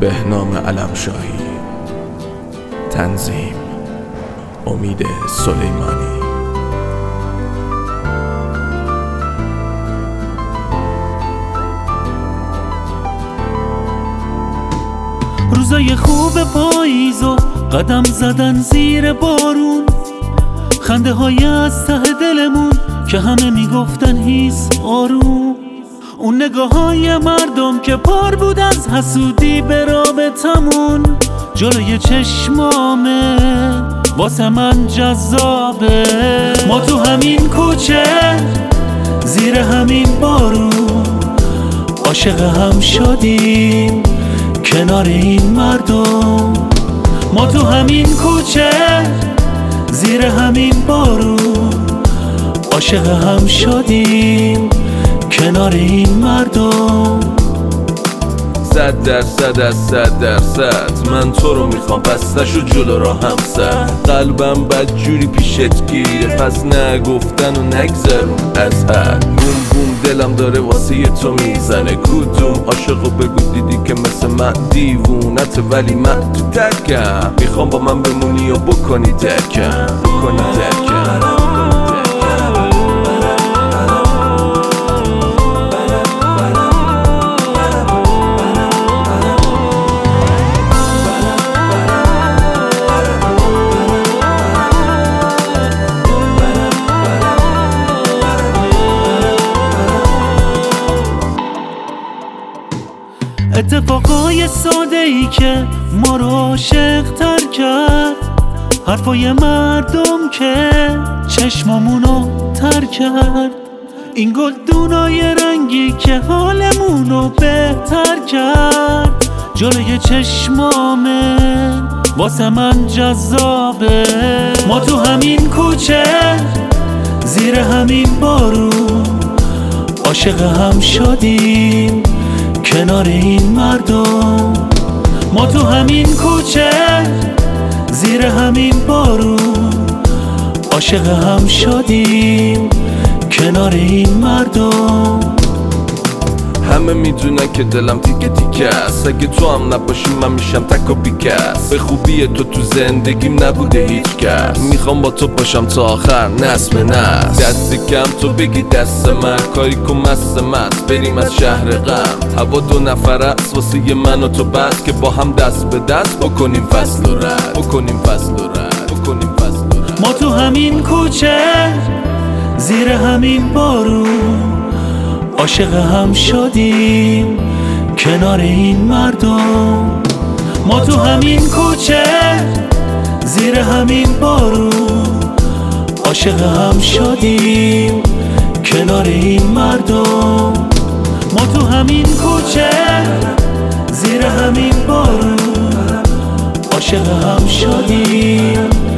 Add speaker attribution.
Speaker 1: بهنام علمشاهی. تنظیم امید سلیمانی.
Speaker 2: روزای خوب پاییز و قدم زدن زیر بارون، خنده های از ته دلمون که همه میگفتن هیس آروم، اون نگاه های مردم که پر بود از حسودی به رابطمون، جلوی چشمامه واسه من جذابه. ما تو همین کوچه زیر همین بارون عاشق هم شدیم کنار این مردم. ما تو همین کوچه زیر همین بارون عاشق هم شدیم کنار این مردم.
Speaker 1: 100% از 100% من تو رو میخوام، بستشو جلو را هم سر. قلبم بدجوری پیشت گیره، پس نگفتن و نگذرون از حد. بوم بوم دلم داره واسه تو میزنه، کدوم عاشقو بگو دیدی که مثل من دیوونت، ولی من تو ترکم. میخوام با من بمونی و بکنی درکم، بکنی درکم.
Speaker 2: اتفاقای ساده ای که ما رو عاشق تر کرد، حرفای مردم که چشمامونو تر کرد، این گلدونای رنگی که حالمونو بهتر کرد، جلوی چشمامه واسه من جذابه. ما تو همین کوچه زیر همین بارون عاشق هم شدیم کنار این مردم. ما تو همین کوچه زیر همین بارون عاشق هم شدیم کنار این مردم.
Speaker 1: همه میدونن که دلم تیکه تیکه است، اگه تو هم نباشی من میشم تک و بیکس. به خوبی تو زندگیم نبوده هیچ کس، میخوام با تو باشم تا آخر نسل به نسل. دست کم تو بگی دست من، کاری کن مست بریم از شهر غم. هوا 2 نفره است واسه من و تو، بس که با هم دست به دست بکنیم فصل و رد، بکنیم فصل و رد، بکنیم فصل و رد.
Speaker 2: ما تو همین کوچه زیر همین بارون عاشق هم شدیم کنار این مردم. ما تو همین کوچه زیر همین بارون عاشق هم شدیم کنار این مردم. ما تو همین کوچه زیر همین بارون عاشق هم شدیم